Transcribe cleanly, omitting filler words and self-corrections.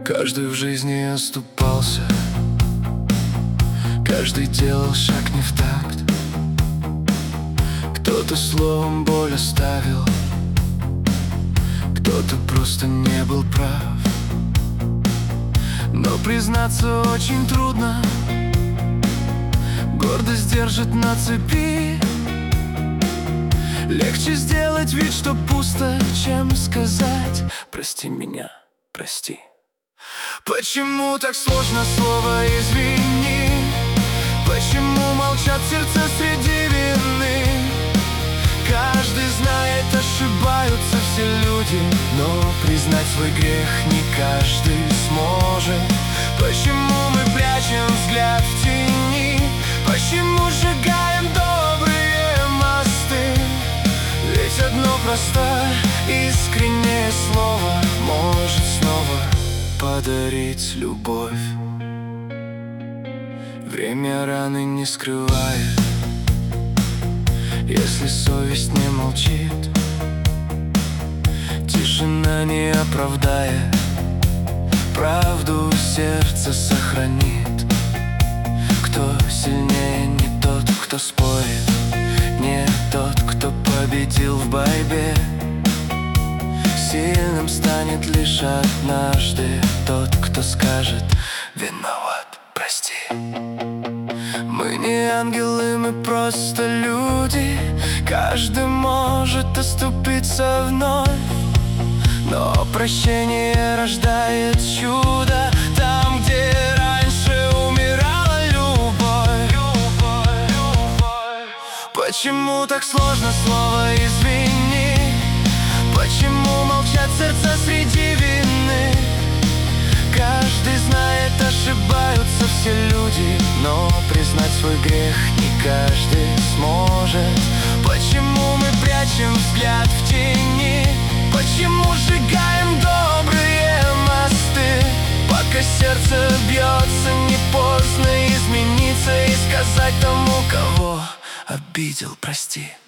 Каждый в жизни оступался, каждый делал шаг не в такт. Кто-то словом боль оставил, кто-то просто не был прав. Но признаться очень трудно, гордость держит на цепи. Легче сделать вид, что пусто, чем сказать: прости меня, прости. Почему так сложно слово «извини»? Почему молчат сердца среди вины? Каждый знает, ошибаются все люди, но признать свой грех не каждый сможет. Почему мы прячем взгляд в тени? Почему сжигаем добрые мосты? Ведь одно простое, искреннее слово может снова подарить любовь. Время раны не скрывает, если совесть не молчит. Тишина не оправдает, правду сердце сохранит. Кто сильнее, не тот, кто спорит, не тот, кто победил в борьбе. Сильным станет лишь однажды тот, кто скажет: виноват, прости. Мы не ангелы, мы просто люди. Каждый может оступиться вновь, но прощение рождает чудо. Там, где раньше умирала любовь. Почему так сложно слово «извини»? Почему молчат сердца среди вины? Каждый знает, ошибаются все люди, но признать свой грех не каждый сможет. Почему мы прячем взгляд в тени? Почему сжигаем добрые мосты? Пока сердце бьется, не поздно измениться и сказать тому, кого обидел: прости.